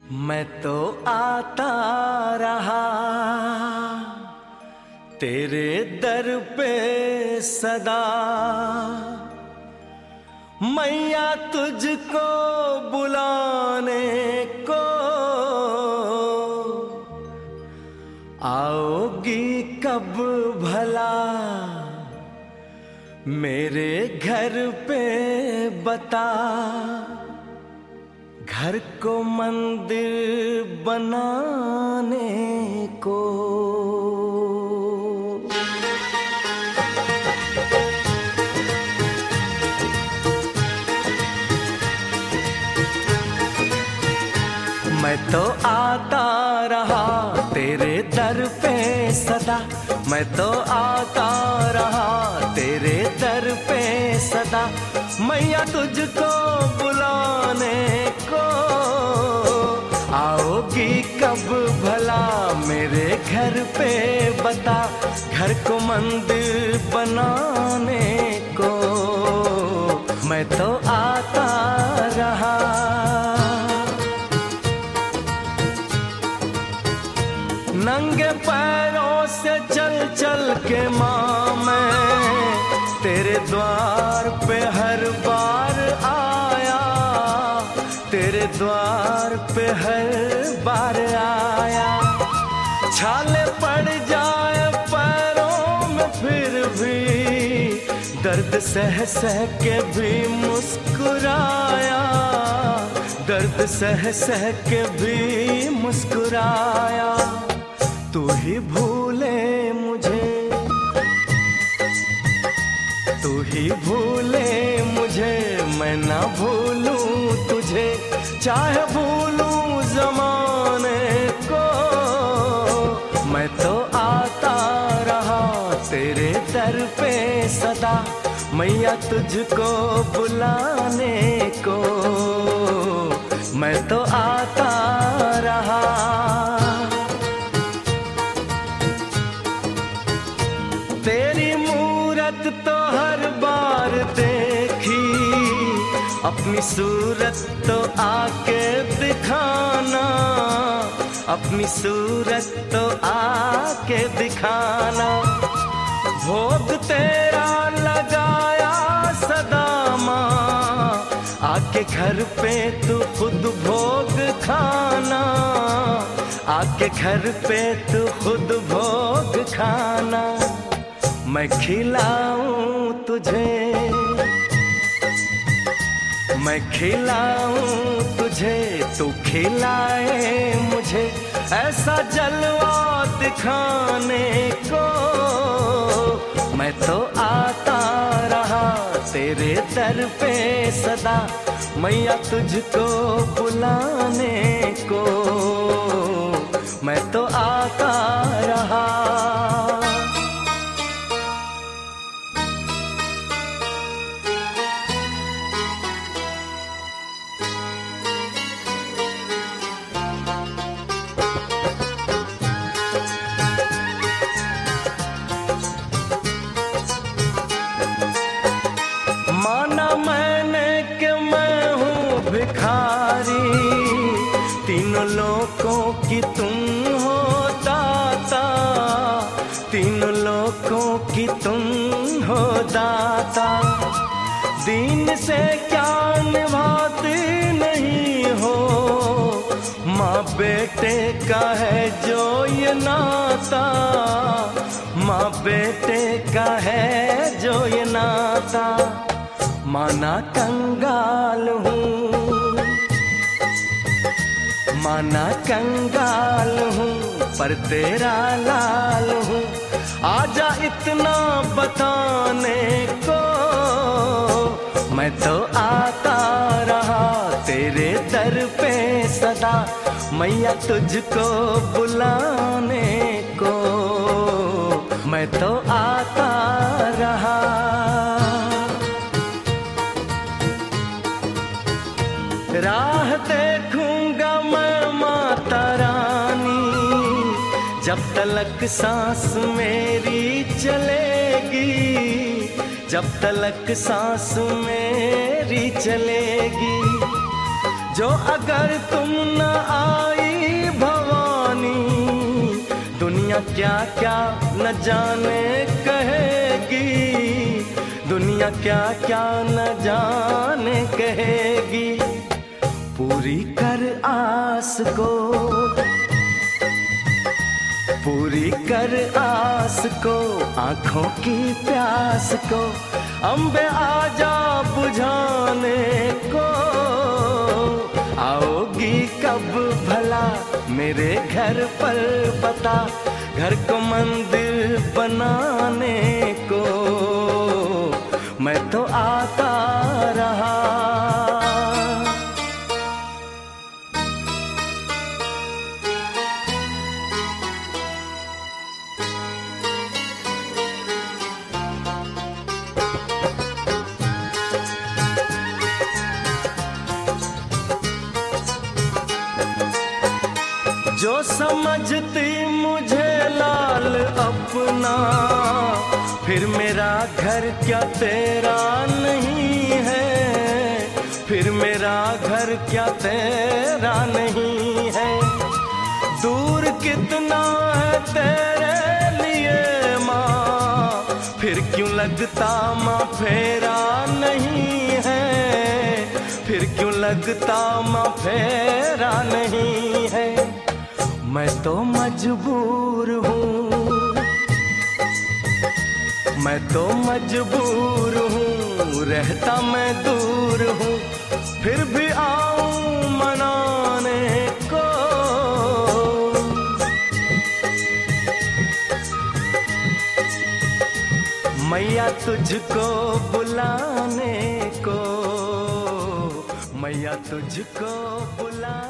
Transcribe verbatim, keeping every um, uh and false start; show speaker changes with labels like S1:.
S1: मैं तो आता रहा तेरे दर पे सदा, मैया तुझको बुलाने को आओगी कब भला मेरे घर पे बता। घर को मंदिर बनाने को मैं तो आता रहा तेरे दर पे सदा, मैं तो आता रहा तेरे दर पे सदा, मैया तुझको बुलाने को आओगी कब भला मेरे घर पे बता। घर को मंदिर बनाने को मैं तो आता रहा। नंगे पैरों से चल चल के माँ मैं तेरे द्वार पे हर बार आया, तेरे द्वार पे हर बार आया। छाले पड़ जाए पैरों में फिर भी दर्द सह सह के भी मुस्कुराया, दर्द सह सह के भी मुस्कुराया। तू ही भूले मुझे, तू ही भूले मुझे, मैं ना भूलूं तुझे, चाहे भूलूं ज़माने को। मैं तो आता रहा तेरे दर पे सदा, मैया तुझको बुलाने को मैं तो आता रहा। तेरी मूरत तो हर बार देखी, अपनी सूरत तो आके दिखाना, अपनी सूरत तो आके दिखाना। भोग तेरा लगाया सदा माँ, आके घर पे तू खुद भोग खाना, आके घर पे तू खुद भोग खाना। मैं खिलाऊं तुझे, मैं खिलाऊं तुझे, तू खिलाए मुझे, ऐसा जलवा दिखाने को मैं तो आता रहा तेरे दर पे सदा, मैया तुझको बुलाने को मैं तो आता रहा। माना मैंने कि मैं हूँ भिखारी, तीनों लोकों की तुम हो दाता, तीनों लोकों की तुम हो दाता। दीन से क्या निभाते नहीं हो, माँ बेटे का है जो ये नाता, माँ बेटे का है जो ये नाता। माना कंगाल हूँ, माना कंगाल हूँ, पर तेरा लाल हूँ, आजा इतना बताने को मैं तो आता रहा तेरे दर पे सदा, मैया तुझको बुलाने को मैं तो आता रहा। राह देखूंगा मैं माता रानी, जब तलक सांस मेरी चलेगी, जब तलक सांस मेरी चलेगी। जो अगर तुम न आई भवानी, दुनिया क्या क्या न जाने कहेगी, दुनिया क्या क्या न जाने कहेगी। पूरी कर आस को, पूरी कर आस को, आंखों की प्यास को, अम्बे आजा बुझाने को। आओगी कब भला मेरे घर पर बता, घर को मंदिर बनाने को मैं तो आता रहा। जो समझती मुझे लाल अपना, फिर मेरा घर क्या तेरा नहीं है, फिर मेरा घर क्या तेरा नहीं है। दूर कितना है तेरे लिए माँ, फिर क्यों लगता माँ फेरा नहीं है, फिर क्यों लगता माँ फेरा नहीं है। मैं तो मजबूर हूँ, मैं तो मजबूर हूँ, रहता मैं दूर हूँ, फिर भी आऊँ मनाने को। मैया तुझको बुलाने को, मैया तुझको बुला